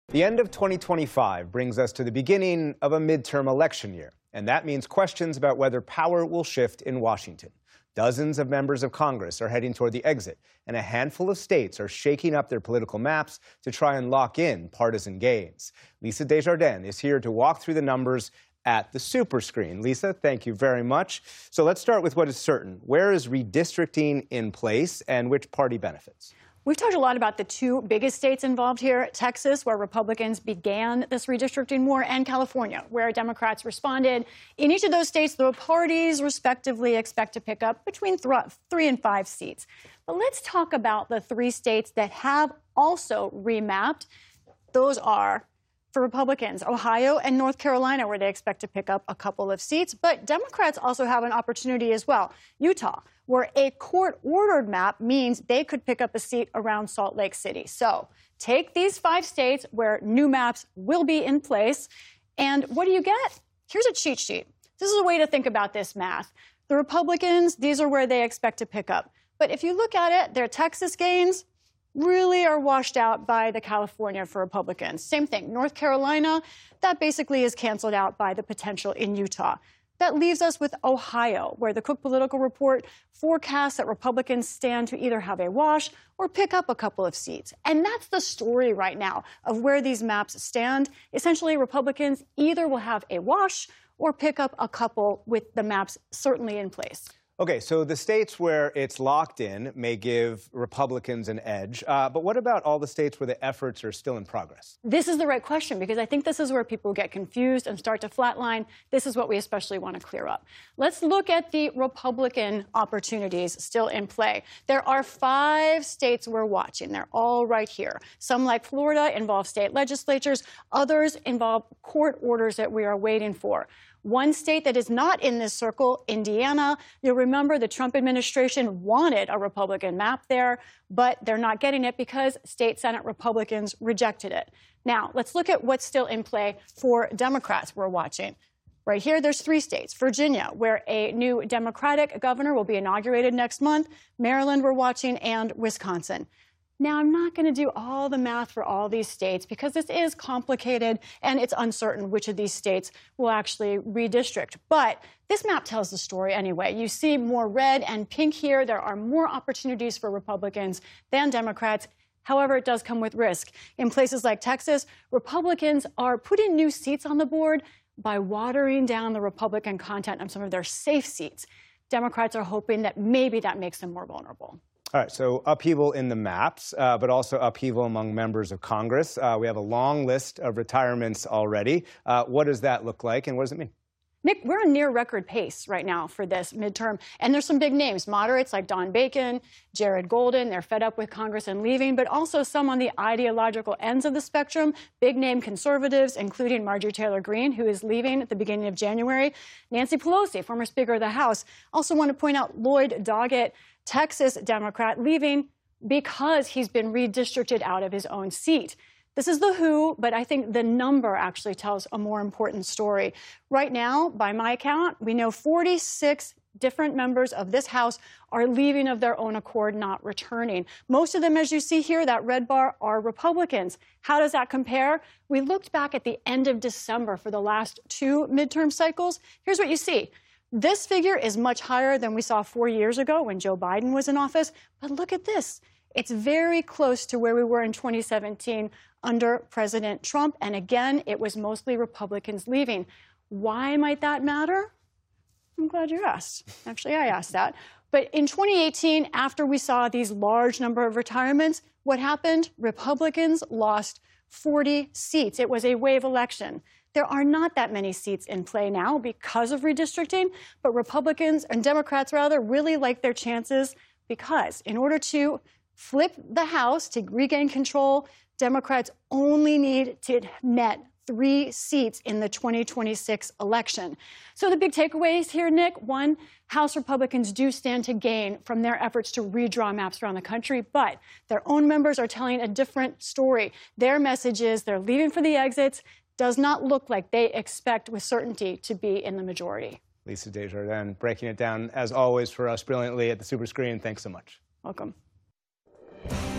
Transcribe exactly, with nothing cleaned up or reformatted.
The end of twenty twenty-five brings us to the beginning of a midterm election year, and that means questions about whether power will shift in Washington. Dozens of members of Congress are heading toward the exit, and a handful of states are shaking up their political maps to try and lock in partisan gains. Lisa Desjardins is here to walk through the numbers at the super screen. Lisa, thank you very much. So let's start with what is certain. Where is redistricting in place, and which party benefits? We've talked a lot about the two biggest states involved here, Texas, where Republicans began this redistricting war, and California, where Democrats responded. In each of those states, the parties respectively expect to pick up between th- three and five seats. But let's talk about the three states that have also remapped. Those are, for Republicans, Ohio and North Carolina, where they expect to pick up a couple of seats. But Democrats also have an opportunity as well. Utah, where a court-ordered map means they could pick up a seat around Salt Lake City. So take these five states where new maps will be in place, and what do you get? Here's a cheat sheet. This is a way to think about this math. The Republicans, these are where they expect to pick up. But if you look at it, their Texas gains really are washed out by the California for Republicans. Same thing, North Carolina, that basically is canceled out by the potential in Utah. That leaves us with Ohio, where the Cook Political Report forecasts that Republicans stand to either have a wash or pick up a couple of seats. And that's the story right now of where these maps stand. Essentially, Republicans either will have a wash or pick up a couple with the maps certainly in place. Okay, so the states where it's locked in may give Republicans an edge. Uh, but what about all the states where the efforts are still in progress? This is the right question, because I think this is where people get confused and start to flatline. This is what we especially want to clear up. Let's look at the Republican opportunities still in play. There are five states we're watching. They're all right here. Some, like Florida, involve state legislatures. Others involve court orders that we are waiting for. One state that is not in this circle, Indiana, you'll remember the Trump administration wanted a Republican map there, but they're not getting it because state Senate Republicans rejected it. Now, let's look at what's still in play for Democrats we're watching. Right here, there's three states. Virginia, where a new Democratic governor will be inaugurated next month. Maryland, we're watching, and Wisconsin. Now, I'm not going to do all the math for all these states because this is complicated and it's uncertain which of these states will actually redistrict. But this map tells the story anyway. You see more red and pink here. There are more opportunities for Republicans than Democrats. However, it does come with risk. In places like Texas, Republicans are putting new seats on the board by watering down the Republican content on some of their safe seats. Democrats are hoping that maybe that makes them more vulnerable. All right, so upheaval in the maps, uh, but also upheaval among members of Congress. Uh, we have a long list of retirements already. Uh, what does that look like, and what does it mean? Nick, we're on near record pace right now for this midterm, and there's some big names. Moderates like Don Bacon, Jared Golden, they're fed up with Congress and leaving, but also some on the ideological ends of the spectrum, big-name conservatives, including Marjorie Taylor Greene, who is leaving at the beginning of January. Nancy Pelosi, former Speaker of the House. Also want to point out Lloyd Doggett, Texas Democrat, leaving because he's been redistricted out of his own seat. This is the who, but I think the number actually tells a more important story. Right now, by my count, we know forty-six different members of this House are leaving of their own accord, not returning. Most of them, as you see here, that red bar, are Republicans. How does that compare? We looked back at the end of December for the last two midterm cycles. Here's what you see. This figure is much higher than we saw four years ago when Joe Biden was in office. But look at this. It's very close to where we were in twenty seventeen under President Trump. And again, it was mostly Republicans leaving. Why might that matter? I'm glad you asked. Actually, I asked that. But in twenty eighteen, after we saw these large number of retirements, what happened? Republicans lost forty seats. It was a wave election. There are not that many seats in play now because of redistricting, but Republicans and Democrats, rather, really like their chances because in order to flip the House, to regain control, Democrats only need to net three seats in the twenty twenty-six election. So the big takeaways here, Nick, one, House Republicans do stand to gain from their efforts to redraw maps around the country, but their own members are telling a different story. Their message is they're leaving for the exits. Does not look like they expect with certainty to be in the majority. Lisa Desjardins breaking it down, as always, for us brilliantly at the Super Screen. Thanks so much. Welcome.